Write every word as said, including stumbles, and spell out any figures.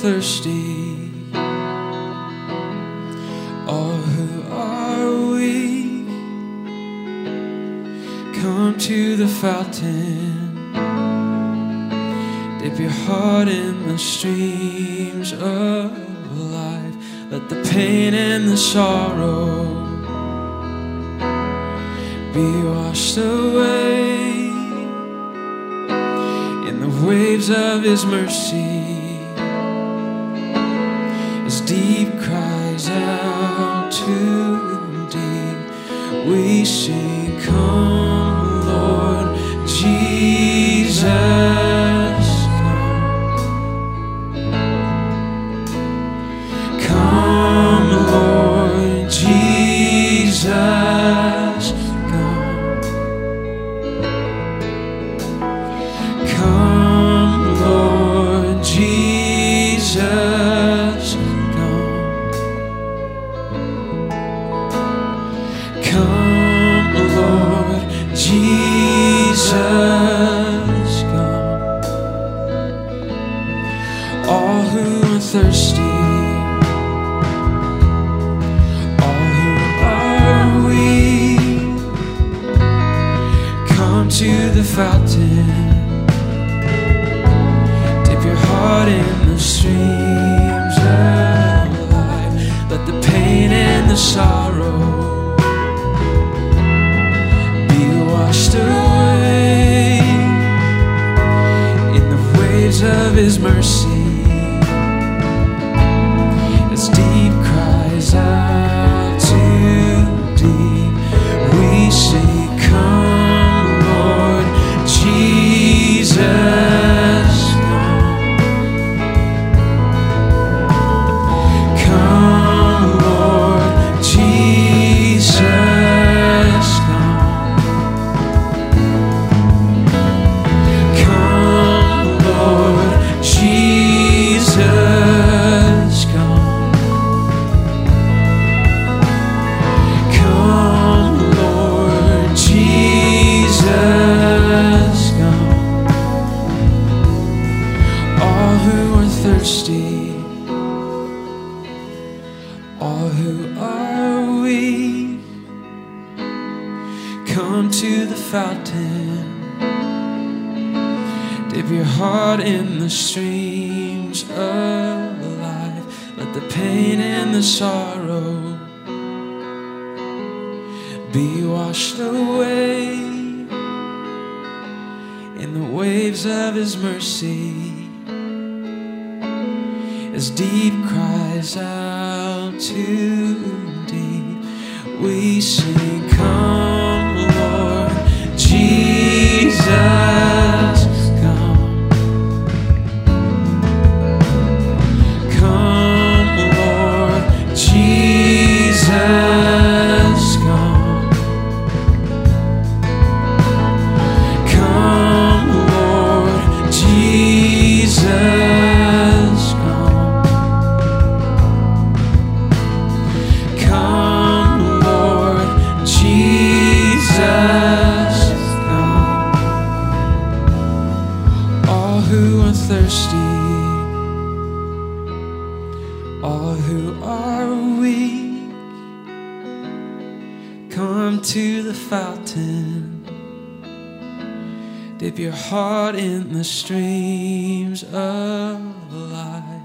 thirsty, all who are weak, come to the fountain. Dip your heart in the streams of life. Let the pain and the sorrow be washed away in the waves of His mercy. As deep cries out to deep, we sing, come, Lord Jesus. Come, Lord Jesus, come. Come, Lord Jesus, come. Come, Lord Jesus, come. All who are thirsty, to the fountain. Dip your heart in the streams of life. Let the pain and the sorrow be washed away in the waves of His mercy. As deep cries out to deep, we sing, come, Jesus, come. Come, Lord Jesus, come. Come, Lord Jesus, come. Come, Lord Jesus, thirsty, all who are weak, come to the fountain. Dip your heart in the streams of life. Let the pain and the sorrow be washed away in the waves of His mercy. As deep cries out to deep, we sing, come, Lord Jesus, come. Come, Lord Jesus, come. Come, Lord Jesus. Thirsty, all who are weak, come to the fountain. Dip your heart in the streams of life.